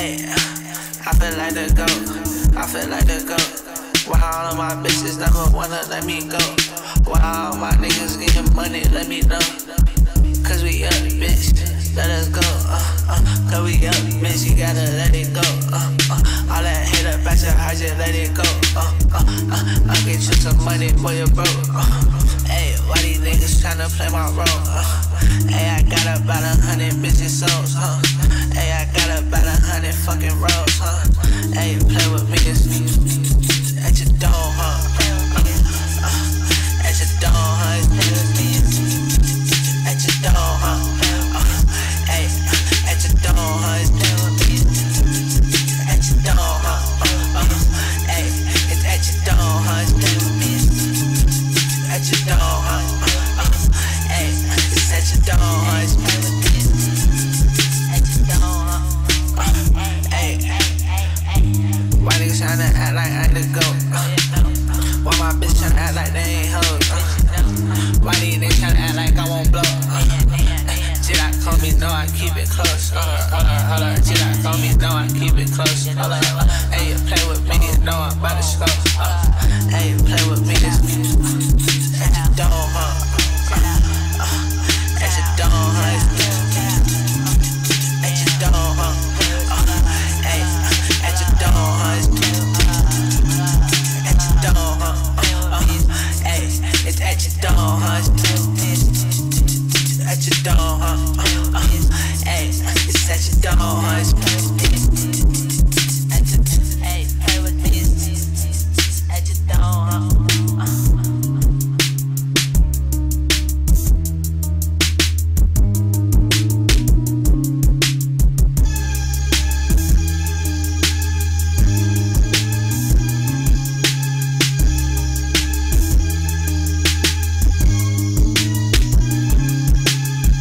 Ayy, I feel like the GOAT. I feel like the GOAT. Why all of my bitches never wanna let me go? Why all my niggas getting money, let me know. Cause we up, bitch, let us go. Cause we up, bitch, you gotta let it go. All that hate up, back to I just let it go. I get you some money, boy, you broke. Ayy, why these niggas tryna play my role? Ayy, I got about 100 bitches souls, Ayy, I got about 100 fucking rolls, Ayy, play with me, it's at your door, at your door, at your door, ayy, at your door, at your door, ayy, it's at your door, at your door, ayy, it's at your door, ayy. Why niggas tryna act like I the GOAT? Why my bitch tryna act like they ain't hoes? Why these niggas tryna act like I won't blow? G-Lock call me, know I keep it close. Hold up, G-Lock call me, know I keep it close. Hold up, hey, you play with me, you know I'm about to scope. Hey, you play with me, this